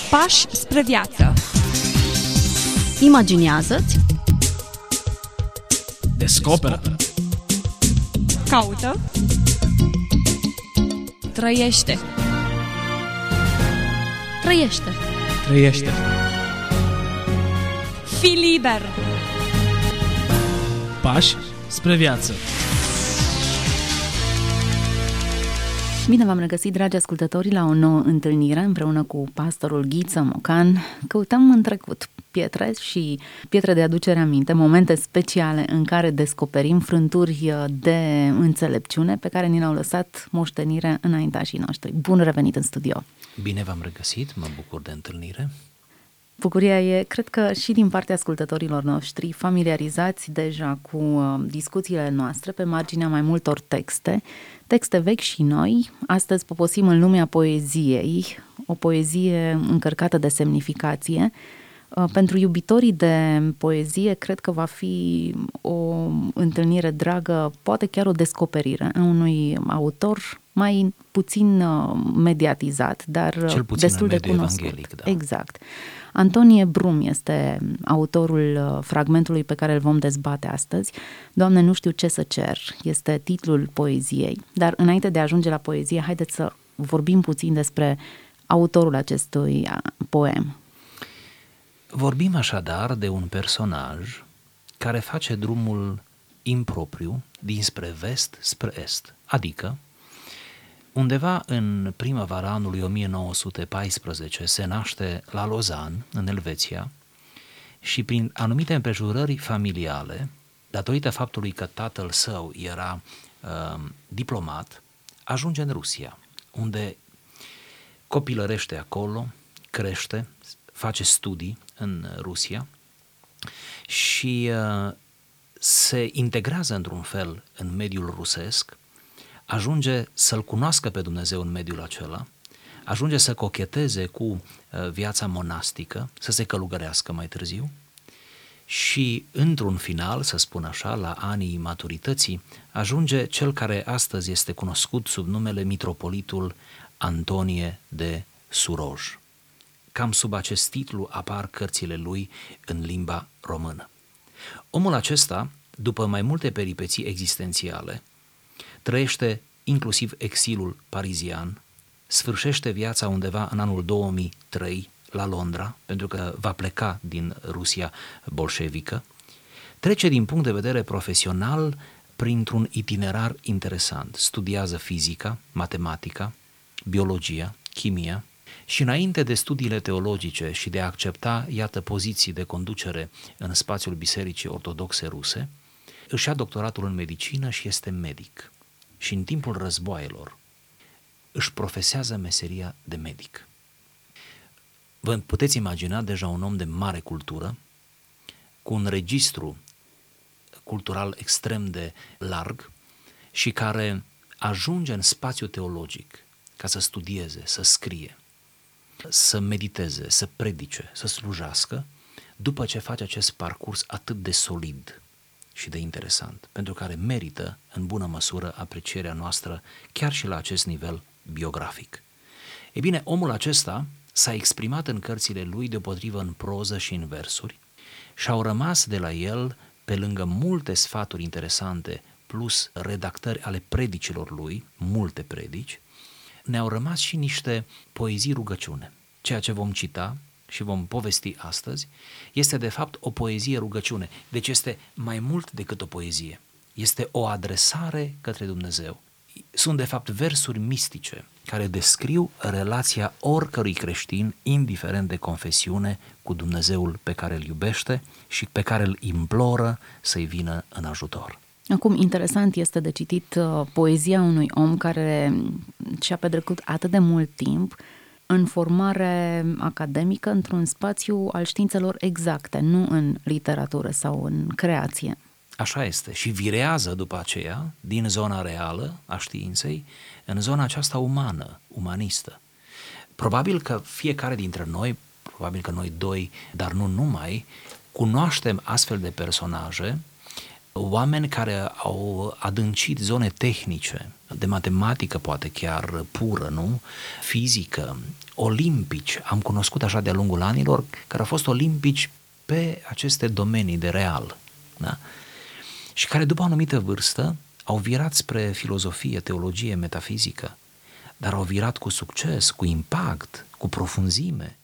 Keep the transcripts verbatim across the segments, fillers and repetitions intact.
Pași spre viață. Imaginează-ți. Descoperă. Caută. Trăiește. Trăiește. Trăiește. Fii liber. Pași spre viață. Bine v-am regăsit, dragi ascultători, la o nouă întâlnire împreună cu pastorul Ghiță Mocan. Căutăm în trecut pietre și pietre de aducere aminte, momente speciale în care descoperim frânturi de înțelepciune pe care ni le-au lăsat moștenire înaintașii noștri. Bun revenit în studio! Bine v-am regăsit, mă bucur de întâlnire. Bucuria e, cred că și din partea ascultătorilor noștri, familiarizați deja cu uh, discuțiile noastre pe marginea mai multor texte, texte vechi și noi. Astăzi poposim în lumea poeziei, o poezie încărcată de semnificație. Uh, pentru iubitorii de poezie, cred că va fi o întâlnire dragă, poate chiar o descoperire a unui autor mai puțin uh, mediatizat, dar Cel puțin destul în de mediul cunoscut. evanghelic, da. Exact. Antonie Brum este autorul fragmentului pe care îl vom dezbate astăzi. Doamne, nu știu ce să cer, este titlul poeziei, dar înainte de a ajunge la poezie, haideți să vorbim puțin despre autorul acestui poem. Vorbim așadar de un personaj care face drumul impropriu dinspre vest spre est, adică undeva în primăvara anului o mie nouă sute paisprezece se naște la Lausanne, în Elveția, și prin anumite împrejurări familiale, datorită faptului că tatăl său era uh, diplomat, ajunge în Rusia, unde copilărește acolo, crește, face studii în Rusia și uh, se integrează într-un fel în mediul rusesc, ajunge să-L cunoască pe Dumnezeu în mediul acela, ajunge să cocheteze cu uh, viața monastică, să se călugărească mai târziu și, într-un final, să spun așa, la anii maturității, ajunge cel care astăzi este cunoscut sub numele mitropolitul Antonie de Suroj. Cam sub acest titlu apar cărțile lui în limba română. Omul acesta, după mai multe peripeții existențiale, trăiește inclusiv exilul parizian, sfârșește viața undeva în anul două mii trei la Londra, pentru că va pleca din Rusia bolșevică, trece din punct de vedere profesional printr-un itinerar interesant, studiază fizica, matematica, biologia, chimia și înainte de studiile teologice și de a accepta, iată, poziții de conducere în spațiul Bisericii Ortodoxe Ruse, își ia doctoratul în medicină și este medic. Și în timpul războaielor își profesează meseria de medic. Vă puteți imagina deja un om de mare cultură, cu un registru cultural extrem de larg și care ajunge în spațiu teologic ca să studieze, să scrie, să mediteze, să predice, să slujească, după ce face acest parcurs atât de solid și de interesant, pentru care merită în bună măsură aprecierea noastră chiar și la acest nivel biografic. Ei bine, omul acesta s-a exprimat în cărțile lui deopotrivă în proză și în versuri și au rămas de la el, pe lângă multe sfaturi interesante plus redactări ale predicilor lui, multe predici, ne-au rămas și niște poezii rugăciune. Ceea ce vom cita și vom povesti astăzi, este de fapt o poezie rugăciune. Deci este mai mult decât o poezie. Este o adresare către Dumnezeu. Sunt de fapt versuri mistice care descriu relația oricărui creștin, indiferent de confesiune, cu Dumnezeul pe care îl iubește și pe care îl imploră să-i vină în ajutor. Acum, interesant este de citit uh, poezia unui om care și-a petrecut atât de mult timp în formare academică, într-un spațiu al științelor exacte, nu în literatură sau în creație. Așa este. Și virează după aceea din zona reală a științei în zona aceasta umană, umanistă. Probabil că fiecare dintre noi, probabil că noi doi, dar nu numai, cunoaștem astfel de personaje oameni care au adâncit zone tehnice, de matematică poate chiar pură, nu? Fizică, olimpici, am cunoscut așa de-a lungul anilor, care au fost olimpici pe aceste domenii de real, da? Și care după o anumită vârstă au virat spre filozofie, teologie, metafizică, dar au virat cu succes, cu impact, cu profunzime.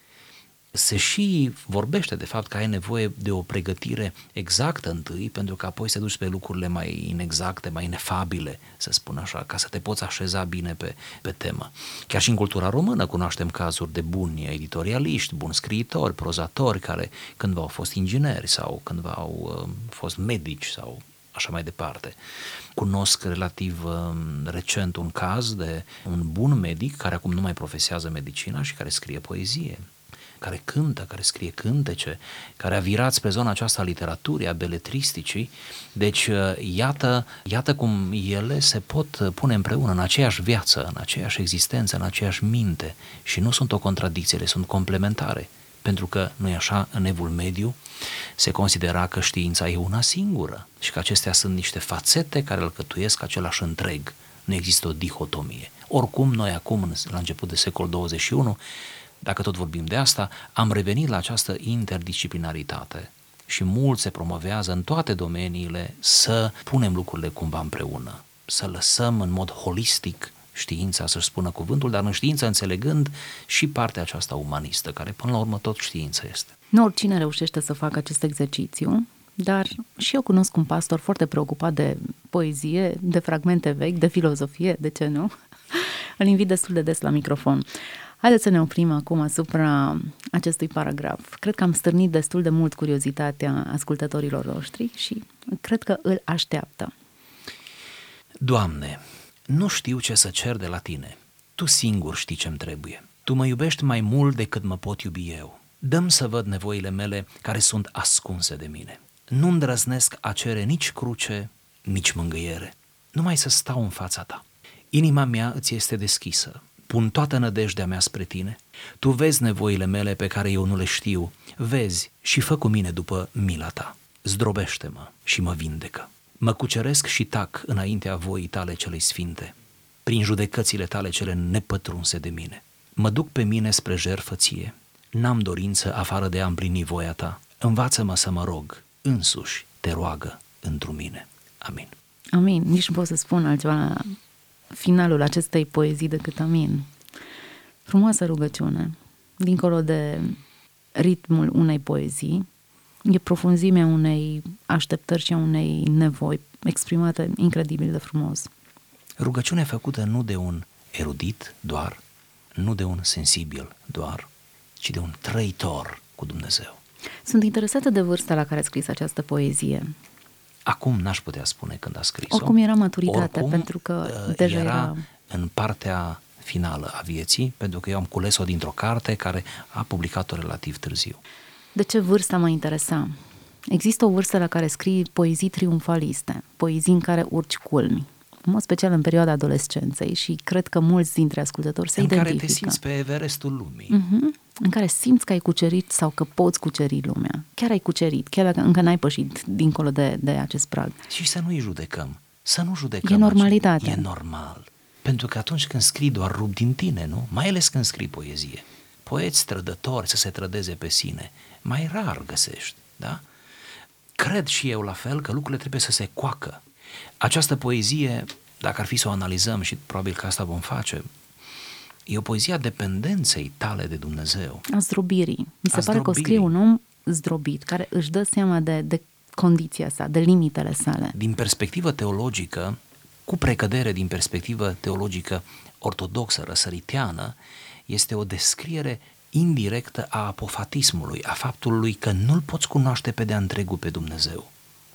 Se și vorbește de fapt că ai nevoie de o pregătire exactă întâi, pentru că apoi să duci pe lucrurile mai inexacte, mai inefabile, să spun așa, ca să te poți așeza bine pe, pe temă. Chiar și în cultura română cunoaștem cazuri de buni editorialiști, buni scriitori, prozatori, care cândva au fost ingineri sau cândva au uh, fost medici sau așa mai departe. Cunosc relativ uh, recent un caz de un bun medic care acum nu mai profesează medicina și care scrie poezie, care cântă, care scrie cântece, care a virat spre zona aceasta a literaturii, a beletristicii. Deci iată, iată cum ele se pot pune împreună în aceeași viață, în aceeași existență, în aceeași minte și nu sunt o contradicție, ele sunt complementare. Pentru că, nu-i așa, în evul mediu se considera că știința e una singură și că acestea sunt niște fațete care alcătuiesc același întreg. Nu există o dihotomie. Oricum, noi acum, la început de secol douăzeci și unu, dacă tot vorbim de asta, am revenit la această interdisciplinaritate și mult se promovează în toate domeniile să punem lucrurile cumva împreună, să lăsăm în mod holistic știința să-și spună cuvântul, dar în știință înțelegând și partea aceasta umanistă, care până la urmă tot știință este. Nu oricine reușește să facă acest exercițiu, dar și eu cunosc un pastor foarte preocupat de poezie, de fragmente vechi, de filozofie, de ce nu? Îl invit destul de des la microfon. Haideți să ne oprim acum asupra acestui paragraf. Cred că am stârnit destul de mult curiozitatea ascultătorilor noștri și cred că îl așteaptă. Doamne, nu știu ce să cer de la Tine. Tu singur știi ce-mi trebuie. Tu mă iubești mai mult decât mă pot iubi eu. Dă-mi să văd nevoile mele care sunt ascunse de mine. Nu îndrăznesc a cere nici cruce, nici mângâiere. Numai să stau în fața Ta. Inima mea îți este deschisă. Pun toată nădejdea mea spre Tine. Tu vezi nevoile mele pe care eu nu le știu. Vezi și fă cu mine după mila Ta. Zdrobește-mă și mă vindecă. Mă cuceresc și tac înaintea voii Tale celei sfinte, prin judecățile Tale cele nepătrunse de mine. Mă duc pe mine spre jertfă Ție. N-am dorință afară de a împlini voia Ta. Învață-mă să mă rog, însuși Te roagă întru mine. Amin. Amin. Nici nu pot să spun altceva la finalul acestei poezii decât amin. Frumoasă rugăciune. Dincolo de ritmul unei poezii, e profunzimea unei așteptări și a unei nevoi exprimate incredibil de frumos. Rugăciune făcută nu de un erudit doar, nu de un sensibil doar, ci de un trăitor cu Dumnezeu. Sunt interesată de vârsta la care a scris această poezie. Acum n-aș putea spune când a scris-o. Oricum era maturitatea, Oricum, pentru că deja era, era în partea finală a vieții, pentru că eu am cules-o dintr-o carte care a publicat-o relativ târziu. De ce vârsta mă interesa? Există o vârstă la care scrii poezii triumfaliste, poezii în care urci culmi, în mod special în perioada adolescenței și cred că mulți dintre ascultători se în identifică. În care te simți pe Everestul lumii. Uh-huh. În care simți că ai cucerit sau că poți cuceri lumea. Chiar ai cucerit, chiar dacă încă n-ai pășit dincolo de, de acest prag. Și să nu-i judecăm. Să nu judecăm. E normalitate. E normal. Pentru că atunci când scrii doar rup din tine, nu? Mai ales când scrii poezie. Poeți trădători să se trădeze pe sine, mai rar găsești, da? Cred și eu la fel că lucrurile trebuie să se coacă. Această poezie, dacă ar fi să o analizăm și probabil că asta vom face, e o poezie a dependenței tale de Dumnezeu. A zdrobirii. Mi se a pare că o scrie un om zdrobit, care își dă seama de, de condiția sa, de limitele sale. Din perspectivă teologică, cu precădere din perspectivă teologică ortodoxă, răsăriteană, este o descriere indirectă a apofatismului, a faptului că nu-L poți cunoaște pe de-a întregul pe Dumnezeu,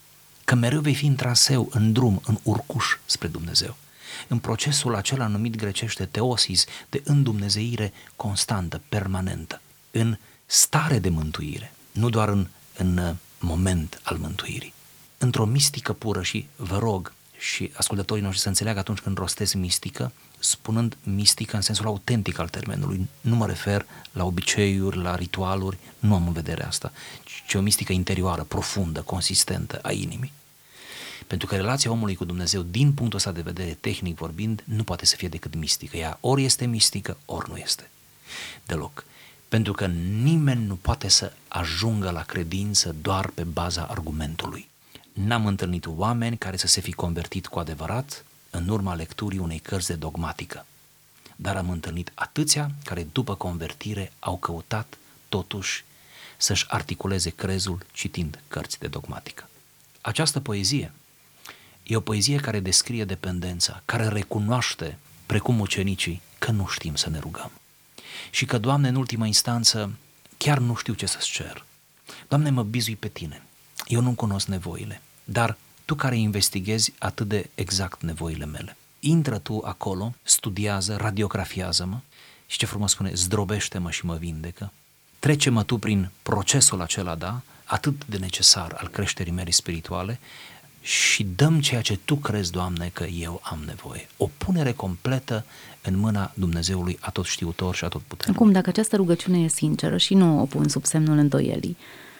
că mereu vei fi în traseu, în drum, în urcuș spre Dumnezeu, în procesul acela numit grecește teosis, de îndumnezeire constantă, permanentă, în stare de mântuire, nu doar în, în moment al mântuirii, într-o mistică pură. Și vă rog și ascultătorii noștri să înțeleagă atunci când rostesc mistică, spunând mistică în sensul autentic al termenului, nu mă refer la obiceiuri, la ritualuri, nu am în vedere asta, ci o mistică interioară, profundă, consistentă a inimii. Pentru că relația omului cu Dumnezeu, din punctul ăsta de vedere tehnic vorbind, nu poate să fie decât mistică. Ea ori este mistică, ori nu este. Deloc. Pentru că nimeni nu poate să ajungă la credință doar pe baza argumentului. N-am întâlnit oameni care să se fi convertit cu adevărat în urma lecturii unei cărți de dogmatică. Dar am întâlnit atâția care după convertire au căutat totuși să-și articuleze crezul citind cărți de dogmatică. Această poezie e o poezie care descrie dependența, care recunoaște, precum ucenicii, că nu știm să ne rugăm. Și că, Doamne, în ultima instanță, chiar nu știu ce să-ți cer. Doamne, mă bizui pe Tine. Eu nu cunosc nevoile, dar Tu care investighezi atât de exact nevoile mele, intră Tu acolo, studiază, radiografiază-mă și ce frumos spune, zdrobește-mă și mă vindecă. Trece-mă Tu prin procesul acela, da, atât de necesar al creșterii mele spirituale și dăm ceea ce Tu crezi, Doamne, că eu am nevoie. O punere completă în mâna Dumnezeului atotștiutor și atotputernic. Acum, dacă această rugăciune e sinceră și nu o pun sub semnul îndoielii,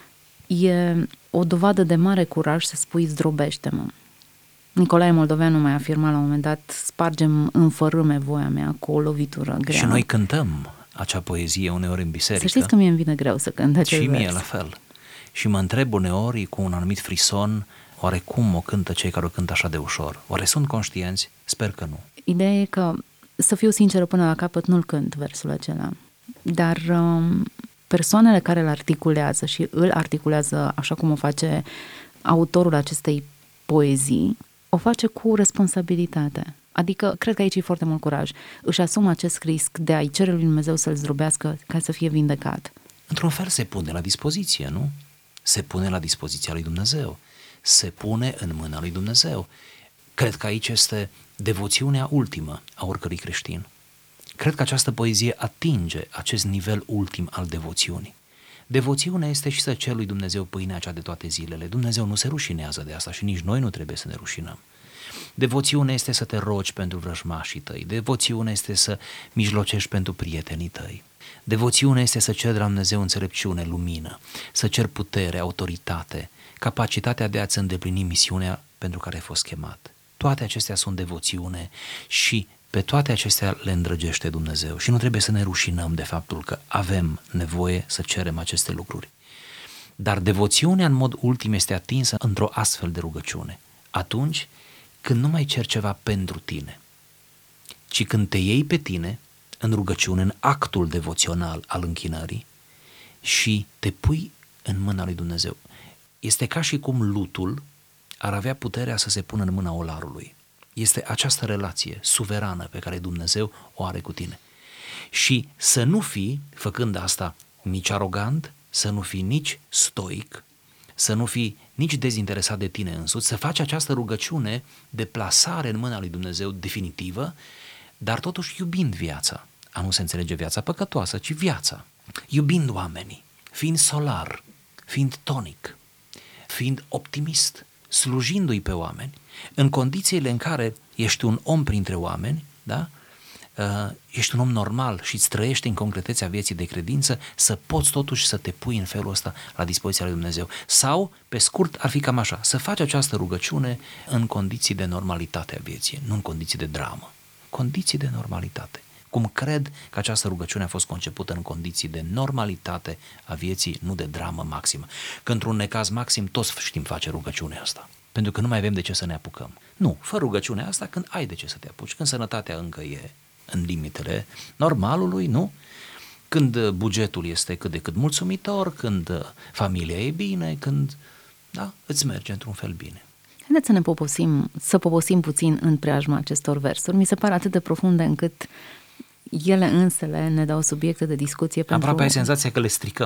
e o dovadă de mare curaj să spui zdrobește-mă. Nicolae Moldoveanu mai afirma la un moment dat, spargem în fărâme voia mea cu o lovitură grea. Și noi cântăm acea poezie uneori în biserică. Să știți că mie îmi vine greu să cânt acel Și mie vers. la fel. Și mă întreb uneori cu un anumit frison, oare cum o cântă cei care o cântă așa de ușor? Oare sunt conștienți? Sper că nu. Ideea e că, să fiu sinceră până la capăt, nu-l cânt versul acela. Dar um, persoanele care îl articulează și îl articulează așa cum o face autorul acestei poezii, o face cu responsabilitate. Adică, cred că aici e foarte mult curaj. Își asumă acest risc de a-i cere lui Dumnezeu să-l zdrobească ca să fie vindecat. Într-un fel se pune la dispoziție, nu? Se pune la dispoziția lui Dumnezeu. Se pune în mâna lui Dumnezeu. Cred că aici este devoțiunea ultimă a oricărui creștin. Cred că această poezie atinge acest nivel ultim al devoțiunii. Devoțiunea este și să ceri lui Dumnezeu pâinea cea de toate zilele. Dumnezeu nu se rușinează de asta și nici noi nu trebuie să ne rușinăm. Devoțiunea este să te rogi pentru vrăjmașii tăi. Devoțiunea este să mijlocești pentru prietenii tăi. Devoțiunea este să ceri de la Dumnezeu înțelepciune, lumină, să ceri putere, autoritate, capacitatea de a-ți îndeplini misiunea pentru care ai fost chemat. Toate acestea sunt devoțiune și pe toate acestea le îndrăgește Dumnezeu și nu trebuie să ne rușinăm de faptul că avem nevoie să cerem aceste lucruri. Dar devoțiunea în mod ultim este atinsă într-o astfel de rugăciune. Atunci când nu mai ceri ceva pentru tine, ci când te iei pe tine în rugăciune, în actul devoțional al închinării și te pui în mâna lui Dumnezeu. Este ca și cum lutul ar avea puterea să se pună în mâna olarului. Este această relație suverană pe care Dumnezeu o are cu tine. Și să nu fii, făcând asta, nici arogant, să nu fii nici stoic, să nu fii nici dezinteresat de tine însuți, să faci această rugăciune de plasare în mâna lui Dumnezeu definitivă, dar totuși iubind viața. A nu se înțelege viața păcătoasă, ci viața. Iubind oamenii, fiind solar, fiind tonic, fiind optimist, slujindu-i pe oameni, în condițiile în care ești un om printre oameni, da? Uh, ești un om normal și îți trăiești în concretețea vieții de credință, să poți totuși să te pui în felul ăsta la dispoziția lui Dumnezeu. Sau, pe scurt, ar fi cam așa, să faci această rugăciune în condiții de normalitate a vieții, nu în condiții de dramă, condiții de normalitate. Cum cred că această rugăciune a fost concepută în condiții de normalitate a vieții, nu de dramă maximă. Că într-un necaz maxim toți știm face rugăciunea asta, pentru că nu mai avem de ce să ne apucăm. Nu, fă rugăciunea asta când ai de ce să te apuci, când sănătatea încă e în limitele normalului, nu? Când bugetul este cât de cât mulțumitor, când familia e bine, când, da, îți merge într-un fel bine. Haideți să ne poposim, să poposim puțin în preajma acestor versuri. Mi se pare atât de profunde încât ele însele ne dau subiecte de discuție pentru... Aproape ai senzația că le stricăm.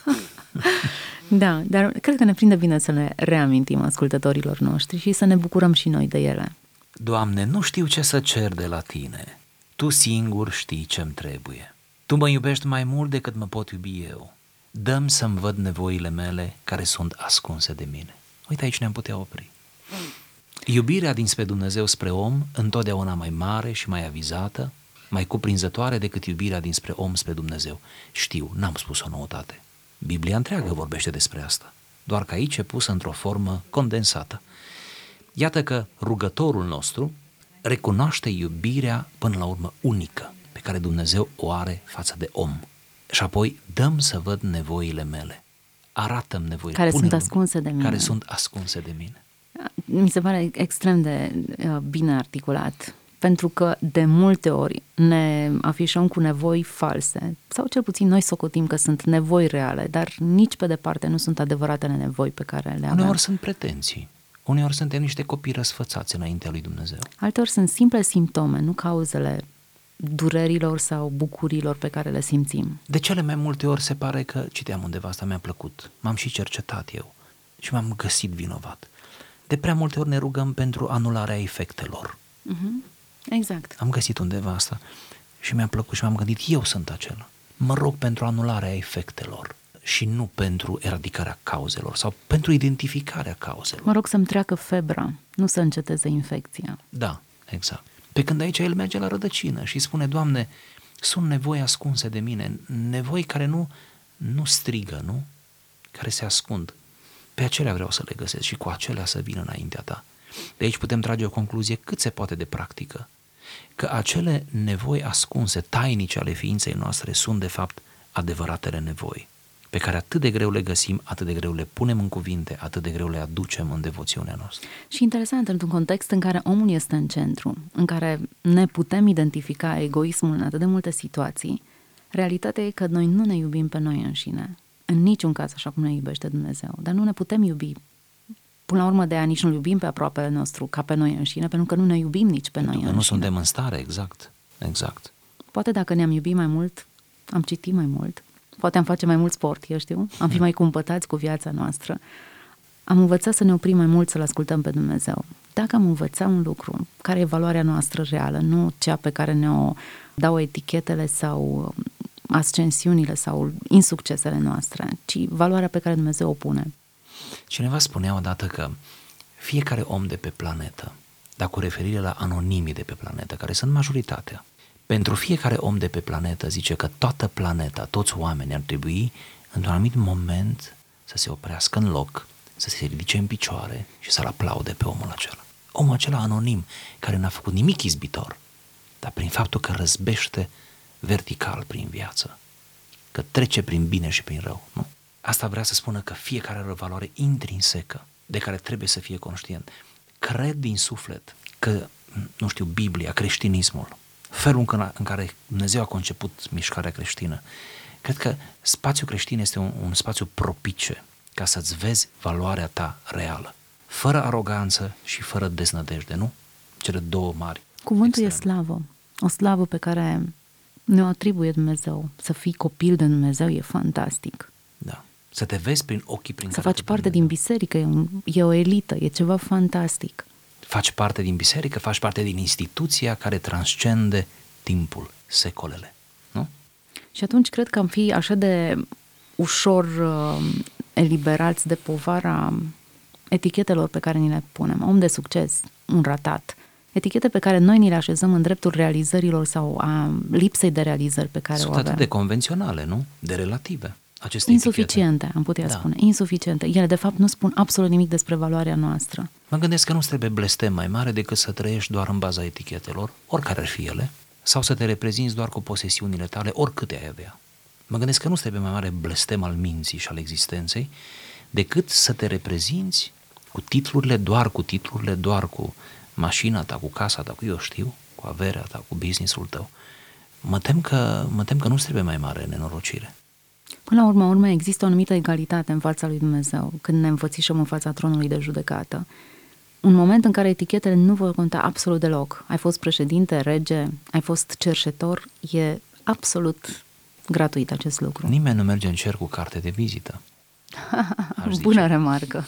Da, dar cred că ne prinde bine să le reamintim ascultătorilor noștri și să ne bucurăm și noi de ele. Doamne, nu știu ce să cer de la Tine. Tu singur știi ce-mi trebuie. Tu mă iubești mai mult decât mă pot iubi eu. Dă-mi să-mi văd nevoile mele care sunt ascunse de mine. Uite, aici ne-am putea opri. Iubirea dinspre Dumnezeu spre om întotdeauna mai mare și mai avizată, mai cuprinzătoare decât iubirea dinspre om spre Dumnezeu. Știu, n-am spus o noutate. Biblia întreagă vorbește despre asta, doar că aici e pusă într-o formă condensată. Iată că rugătorul nostru recunoaște iubirea până la urmă unică pe care Dumnezeu o are față de om. Și apoi dăm să văd nevoile mele. Arată-mi nevoile. Care Pune-le, sunt ascunse de mine. Care sunt ascunse de mine. Mi se pare extrem de uh, bine articulat, pentru că de multe ori ne afișăm cu nevoi false, sau cel puțin noi socotim că sunt nevoi reale, dar nici pe departe nu sunt adevăratele nevoi pe care le avem. Uneori sunt pretenții. Uneori suntem niște copii răsfățați înaintea lui Dumnezeu. Alteori sunt simple simptome, nu cauzele durerilor sau bucurilor pe care le simțim. De cele mai multe ori se pare că, citeam undeva, asta mi-a plăcut, m-am și cercetat eu și m-am găsit vinovat. De prea multe ori ne rugăm pentru anularea efectelor. Uh-huh. Exact. Am găsit undeva asta și mi-a plăcut și m-am gândit, eu sunt acela. Mă rog pentru anularea efectelor și nu pentru eradicarea cauzelor sau pentru identificarea cauzelor. Mă rog să-mi treacă febra, nu să înceteze infecția. Da, exact. Pe când aici el merge la rădăcină și spune, Doamne, sunt nevoi ascunse de mine, nevoi care nu, nu strigă, nu? Care se ascund. Pe acelea vreau să le găsesc și cu acelea să vin înaintea ta. De aici putem trage o concluzie cât se poate de practică, că acele nevoi ascunse, tainice ale ființei noastre sunt de fapt adevăratele nevoi, pe care atât de greu le găsim, atât de greu le punem în cuvinte, atât de greu le aducem în devoțiunea noastră. Și interesant, într-un context în care omul este în centru, în care ne putem identifica egoismul în atât de multe situații, realitatea e că noi nu ne iubim pe noi înșine, în niciun caz așa cum ne iubește Dumnezeu, dar nu ne putem iubi. Până la urmă de aia nici nu iubim pe aproapele nostru ca pe noi înșine, pentru că nu ne iubim nici pe pentru noi că înșine. nu suntem în stare, exact, exact. Poate dacă ne-am iubit mai mult, am citit mai mult, poate am face mai mult sport, eu știu, am fi mai cumpătați cu viața noastră. Am învățat să ne oprim mai mult, să-L ascultăm pe Dumnezeu. Dacă am învățat un lucru, care e valoarea noastră reală, nu cea pe care ne-o dau etichetele sau ascensiunile sau insuccesele noastre, ci valoarea pe care Dumnezeu o pune. Cineva spunea odată că fiecare om de pe planetă, dar cu referire la anonimii de pe planetă, care sunt majoritatea, pentru fiecare om de pe planetă zice că toată planeta, toți oamenii ar trebui într-un anumit moment să se oprească în loc, să se ridice în picioare și să-l aplaude pe omul acela. Omul acela anonim, care n-a făcut nimic izbitor, dar prin faptul că răzbește vertical prin viață, că trece prin bine și prin rău, nu? Asta vrea să spună că fiecare are o valoare intrinsecă de care trebuie să fie conștient. Cred din suflet că, nu știu, Biblia, creștinismul, felul în care Dumnezeu a conceput mișcarea creștină, cred că spațiul creștin este un, un spațiu propice ca să-ți vezi valoarea ta reală, fără aroganță și fără deznădejde, nu? Cele două mari. Cuvântul extreme. e slavă, o slavă pe care ne-o atribuie Dumnezeu. Să fii copil de Dumnezeu e fantastic. Da. Să te vezi prin ochii prin să care faci parte din biserică, e, un, e o elită, e ceva fantastic. Faci parte din biserică, faci parte din instituția care transcende timpul, secolele, nu? Și atunci cred că am fi așa de ușor uh, eliberați de povara etichetelor pe care ni le punem. Om de succes, un ratat. Etichete pe care noi ni le așezăm în dreptul realizărilor sau a lipsei de realizări pe care Sunt o avem. atât de convenționale, nu? De relative. Aceste Insuficiente, etichete. am putea Da. spune. Insuficiente. Ele, de fapt, nu spun absolut nimic despre valoarea noastră. Mă gândesc că nu trebuie blestem mai mare decât să trăiești doar în baza etichetelor, oricare ar fi ele, sau să te reprezinți doar cu posesiunile tale, oricâte ai avea. Mă gândesc că nu trebuie mai mare blestem al minții și al existenței, decât să te reprezinți cu titlurile, doar cu titlurile, doar cu mașina ta, cu casa ta, cu eu știu, cu averea ta, cu business-ul tău. Mă tem că, mă tem că nu trebuie mai mare nenorocire. Până la urmă, urmă, există o anumită egalitate în fața lui Dumnezeu, când ne înfățișăm în fața tronului de judecată. Un moment în care etichetele nu vor conta absolut deloc. Ai fost președinte, rege, ai fost cerșetor, e absolut gratuit acest lucru. Nimeni nu merge în cer cu carte de vizită. Aș zice. Bună remarcă.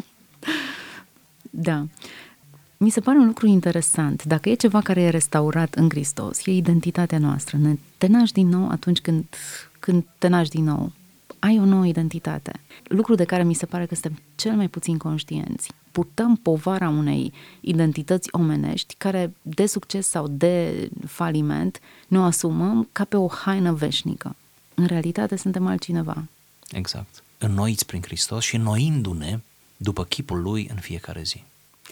Da. Mi se pare un lucru interesant. Dacă e ceva care e restaurat în Hristos, e identitatea noastră. Ne te naști din nou atunci când, când te naști din nou. Ai o nouă identitate. Lucru de care mi se pare că suntem cel mai puțin conștienți. Purtăm povara unei identități omenești care, de succes sau de faliment, ne o asumăm ca pe o haină veșnică. În realitate suntem altcineva. Exact. Înnoiți prin Hristos și înnoindu-ne după chipul Lui în fiecare zi.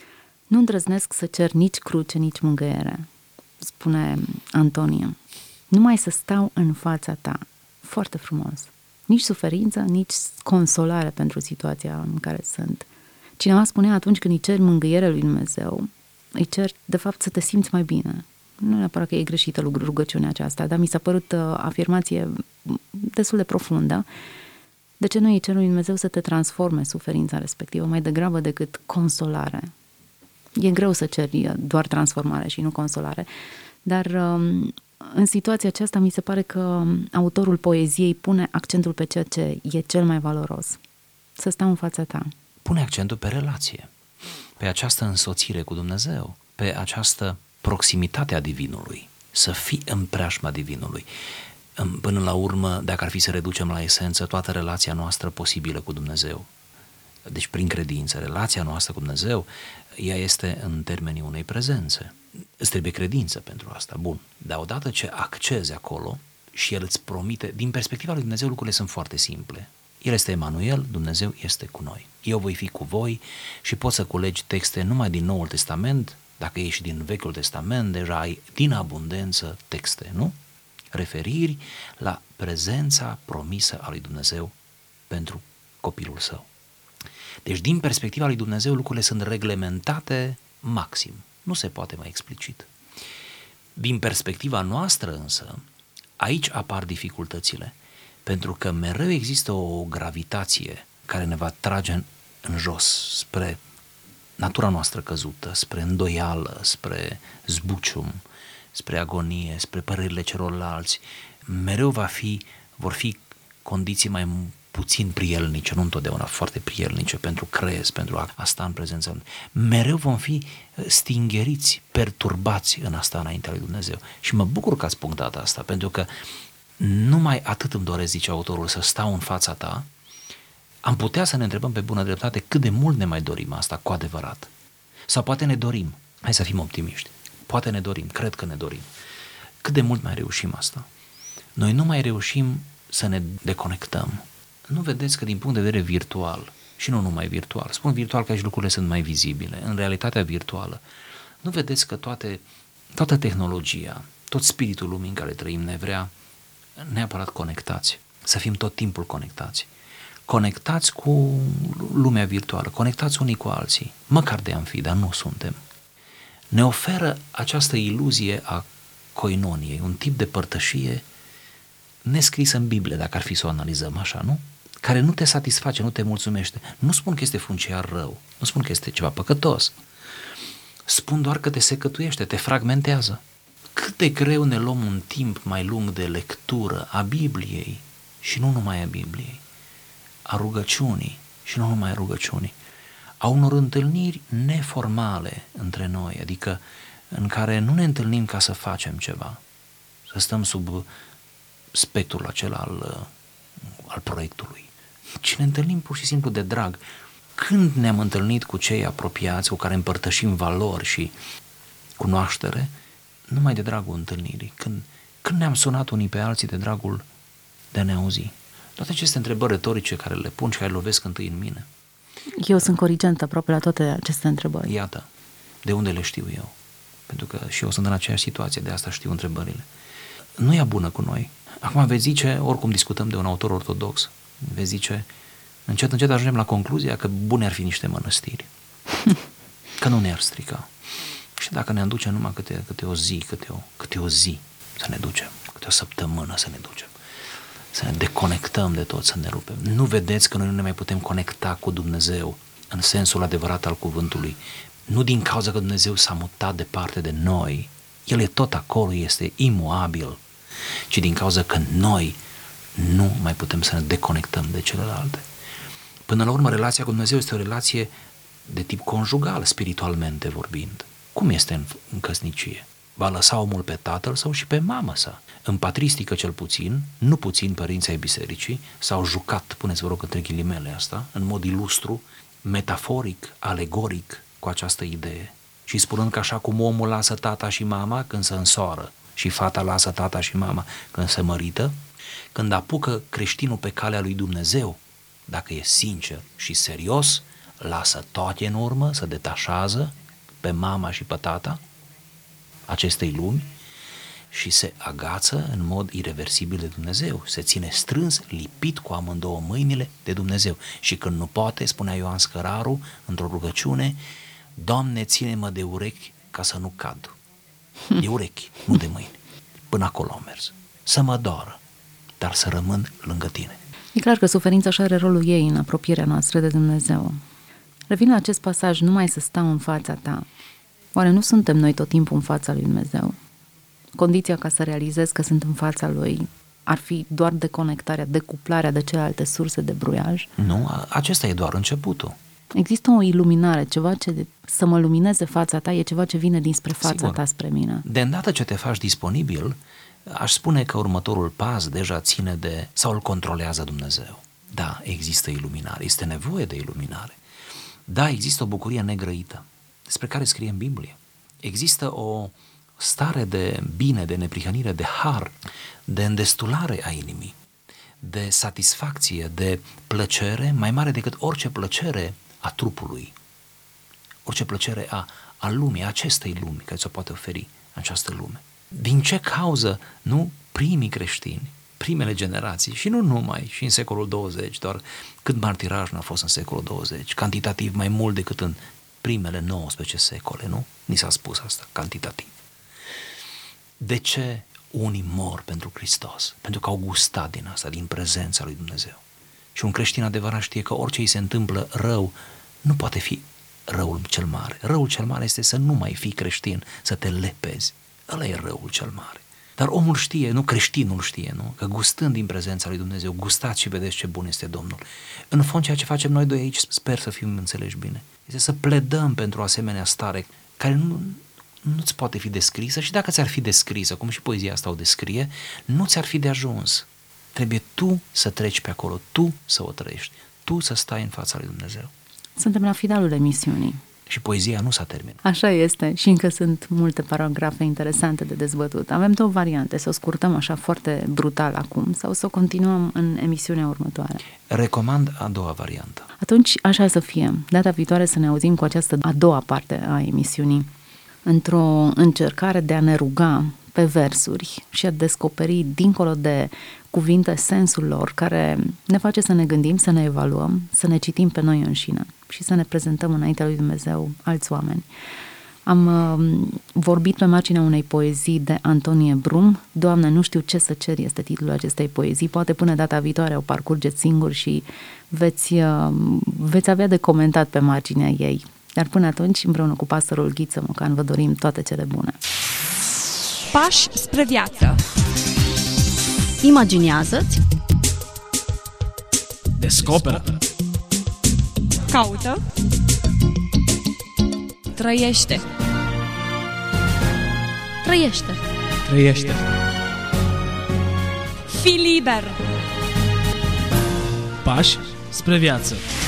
Nu îndrăznesc să cer nici cruce, nici mângâiere, spune Antonie. Numai să stau în fața ta. Foarte frumos. Nici suferință, nici consolare pentru situația în care sunt. Cineva spunea, atunci când îi ceri mângâiere lui Dumnezeu, îi cer, de fapt, să te simți mai bine. Nu neapărat că e greșită rugăciunea aceasta, dar mi s-a părut uh, afirmație destul de profundă. De ce nu îi ceri lui Dumnezeu să te transforme suferința respectivă, mai degrabă decât consolare? E greu să ceri doar transformare și nu consolare, dar um, în situația aceasta mi se pare că autorul poeziei pune accentul pe ceea ce e cel mai valoros. Să stau în fața ta. Pune accentul pe relație, pe această însoțire cu Dumnezeu, pe această proximitate a Divinului, să fii în preajma Divinului. Până la urmă, dacă ar fi să reducem la esență toată relația noastră posibilă cu Dumnezeu, deci prin credință, relația noastră cu Dumnezeu, ea este în termenii unei prezențe. Îți trebuie credință pentru asta, bun, dar odată ce accezi acolo și El îți promite, din perspectiva lui Dumnezeu lucrurile sunt foarte simple. El este Emanuel, Dumnezeu este cu noi. Eu voi fi cu voi și poți să culegi texte numai din Noul Testament, dacă ești din Vechiul Testament, deja ai din abundență texte, nu? Referiri la prezența promisă a lui Dumnezeu pentru copilul său. Deci, din perspectiva lui Dumnezeu, lucrurile sunt reglementate maxim. Nu se poate mai explicit. Din perspectiva noastră, însă, aici apar dificultățile, pentru că mereu există o gravitație care ne va trage în, în jos, spre natura noastră căzută, spre îndoială, spre zbucium, spre agonie, spre părerile celorlalți. Mereu va fi, vor fi condiții mai puțin prielnice, nu întotdeauna foarte prielnice pentru crez, pentru a, a sta în prezența. Mereu vom fi stingheriți, perturbați în a sta înaintea lui Dumnezeu. Și mă bucur că ați punctat asta, pentru că numai atât îmi doresc, zice autorul, să stau în fața ta. Am putea să ne întrebăm pe bună dreptate cât de mult ne mai dorim asta cu adevărat. Sau poate ne dorim, hai să fim optimiști, poate ne dorim, cred că ne dorim. Cât de mult mai reușim asta? Noi nu mai reușim să ne deconectăm. Nu vedeți că din punct de vedere virtual, și nu numai virtual, spun virtual că aici lucrurile sunt mai vizibile, în realitatea virtuală, nu vedeți că toate, toată tehnologia, tot spiritul lumii în care trăim ne vrea neapărat conectați, să fim tot timpul conectați. Conectați cu lumea virtuală, conectați unii cu alții, măcar de am fi, dar nu suntem. Ne oferă această iluzie a koinoniei, un tip de părtășie nescrisă în Biblie, dacă ar fi să o analizăm așa, nu? Care nu te satisface, nu te mulțumește. Nu spun că este funciar rău, nu spun că este ceva păcătos. Spun doar că te secătuiește, te fragmentează. Cât de greu ne luăm un timp mai lung de lectură a Bibliei și nu numai a Bibliei, a rugăciunii și nu numai a rugăciunii, a unor întâlniri neformale între noi, adică în care nu ne întâlnim ca să facem ceva, să stăm sub spectrul acela al, al proiectului, ci ne întâlnim pur și simplu de drag. Când ne-am întâlnit cu cei apropiați, cu care împărtășim valori și cunoaștere, numai de dragul întâlnirii, când, când ne-am sunat unii pe alții de dragul de a ne auzi. Toate aceste întrebări retorice care le pun și care lovesc întâi în mine. Eu sunt corigentă aproape la toate aceste întrebări. Iată, de unde le știu eu? Pentru că și eu sunt în aceeași situație, de asta știu întrebările. Nu e bună cu noi. Acum veți zice, oricum discutăm de un autor ortodox, veți zice, încet, încet ajungem la concluzia că bune ar fi niște mănăstiri. Că nu ne-ar strica. Și dacă ne ducem numai câte, câte o zi, câte o, câte o zi să ne ducem, câte o săptămână să ne ducem, să ne deconectăm de tot, să ne rupem. Nu vedeți că noi nu ne mai putem conecta cu Dumnezeu în sensul adevărat al cuvântului, nu din cauza că Dumnezeu s-a mutat departe de noi, El e tot acolo, este imuabil, ci din cauza că noi nu mai putem să ne deconectăm de celelalte. Până la urmă, relația cu Dumnezeu este o relație de tip conjugal, spiritualmente vorbind. Cum este în, în căsnicie? Va lăsa omul pe tatăl sau și pe mamă sa. În patristică cel puțin, nu puțin părinții ai bisericii, s-au jucat, puneți vă rog între ghilimele asta, în mod ilustru, metaforic, alegoric cu această idee. Și spunând că așa cum omul lasă tata și mama când se însoară și fata lasă tata și mama când se mărită, când apucă creștinul pe calea lui Dumnezeu, dacă e sincer și serios, lasă toate în urmă, se detașează, pe mama și pe tata acestei lumi și se agață în mod ireversibil de Dumnezeu, se ține strâns, lipit cu amândouă mâinile de Dumnezeu. Și când nu poate, spunea Ioan Scăraru într-o rugăciune, Doamne, ține-mă de urechi ca să nu cad. De urechi, nu de mâini. Până acolo am mers. Să mă doară, dar să rămân lângă tine. E clar că suferința și are rolul ei în apropierea noastră de Dumnezeu. Revin la acest pasaj, numai să stau în fața ta. Oare nu suntem noi tot timpul în fața lui Dumnezeu? Condiția ca să realizez că sunt în fața lui ar fi doar deconectarea, decuplarea de celelalte surse de bruiaj? Nu, acesta e doar începutul. Există o iluminare, ceva ce să mă lumineze fața ta, e ceva ce vine dinspre fața Sigur. ta spre mine. De îndată ce te faci disponibil, aș spune că următorul pas deja ține de, sau îl controlează Dumnezeu. Da, există iluminare, este nevoie de iluminare. Da, există o bucurie negrăită, despre care scrie în Biblie. Există o stare de bine, de neprihănire, de har, de îndestulare a inimii, de satisfacție, de plăcere, mai mare decât orice plăcere a trupului, orice plăcere a, a lumii, a acestei lumi care ți-o poate oferi această lume. Din ce cauză nu primii creștini, primele generații, și nu numai, și în secolul douăzeci, doar cât martiraj n-a fost în secolul douăzeci, cantitativ mai mult decât în primele nouăsprezece secole, nu? Ni s-a spus asta, cantitativ. De ce unii mor pentru Hristos? Pentru că au gustat din asta, din prezența lui Dumnezeu. Și un creștin adevărat știe că orice îi se întâmplă rău, nu poate fi răul cel mare. Răul cel mare este să nu mai fii creștin, să te lepezi. Ăla e răul cel mare. Dar omul știe, nu creștinul știe, nu? Că gustând din prezența lui Dumnezeu, gustați și vedeți ce bun este Domnul. În fond, ceea ce facem noi doi aici, sper să fim înțeleși bine, este să pledăm pentru o asemenea stare care nu, nu-ți poate fi descrisă și dacă ți-ar fi descrisă, cum și poezia asta o descrie, nu ți-ar fi de ajuns. Trebuie tu să treci pe acolo, tu să o trăiești, tu să stai în fața lui Dumnezeu. Suntem la finalul emisiunii. Și poezia nu s-a terminat. Așa este și încă sunt multe paragrafe interesante de dezbătut. Avem două variante, să o scurtăm așa foarte brutal acum sau să o continuăm în emisiunea următoare. Recomand a doua variantă. Atunci așa să fie. Data viitoare să ne auzim cu această a doua parte a emisiunii, într-o încercare de a ne ruga pe versuri și a descoperi dincolo de cuvinte sensul lor, care ne face să ne gândim, să ne evaluăm, să ne citim pe noi înșine și să ne prezentăm înaintea lui Dumnezeu alți oameni. Am uh, vorbit pe marginea unei poezii de Antonie Brum. Doamne, nu știu ce să cer, este titlul acestei poezii. Poate până data viitoare o parcurgeți singur și veți, uh, veți avea de comentat pe marginea ei. Dar până atunci, împreună cu pastorul Ghiță Mocan, vă dorim toate cele bune. Pași spre viață. Imaginează-ți, Descoperă. Caută. Trăiește. trăiește. Trăiește. Fii liber. Pași spre viață.